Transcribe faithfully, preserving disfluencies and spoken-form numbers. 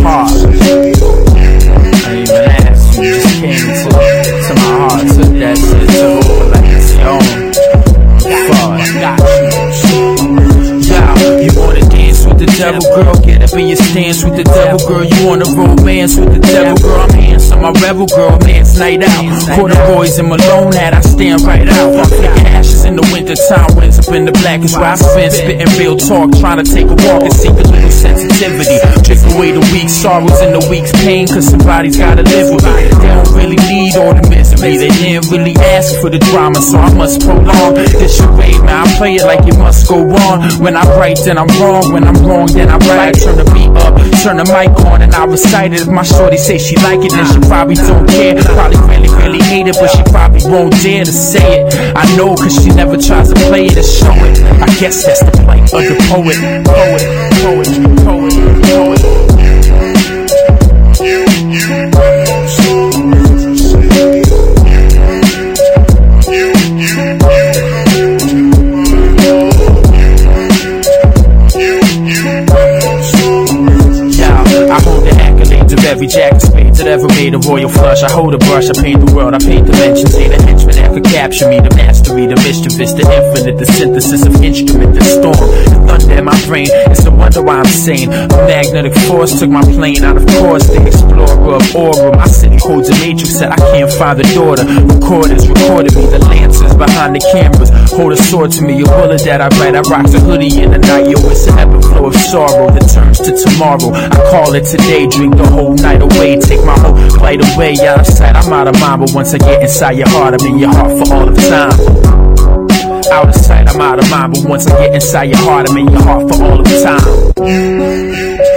heart. I didn't even ask you, just came to, to my heart. Took that shit, took over like it's your own. Fuck, I got you. Yeah, you wanna dance with the devil, girl? Get up in your stance with the devil, girl. You wanna romance with the devil, girl? I'm handsome, I rebel, girl. Man's night out. Corduroys and Malone hat, I stand right out. I'm flicking ashes in the winter time, winds up in the black is where I spend. Spitting real talk, trying to take a walk and seek a little sensitivity. Drift away the weak sorrows and the week's pain, cause somebody's gotta live with it. They don't really need all the misery, they didn't really ask for the drama, so I must prolong this charade, man. I play it like it must go on. When I write, then I'm wrong. When I'm wrong, then I write. Turn the beat up, turn the mic on, and I recite it. If my shorty say she like it, then she probably don't care. Probably really, really hate it, but she probably won't dare to say it. I know, cause she never tries to play it or show it. I guess that's the plight of the poet. Poet, poet, poet, poet. Every jack of spades that ever made a royal flush. I hold a brush, I paint the world, I paint dimensions. Ain't a henchman that could capture me. The mastery, the mischievous, the infinite, the synthesis of instrument, the storm, the thunder in my brain. It's no wonder why I'm sane. A magnetic force took my plane out of course. The explorer of aura, my city holds a matrix that I can't find the door to. Recorders recorded me, the lancers behind the cameras hold a sword to me. A bullet that I write, I rock a hoodie in the night. Yo, it's an ebb and flow of sorrow that turns to tomorrow. I call it today, drink the whole night away, take my whole flight away. Out of sight, I'm out of mind, but once I get inside your heart, I'm in your heart for all of time. Out of sight, I'm out of mind, but once I get inside your heart, I'm in your heart for all of time.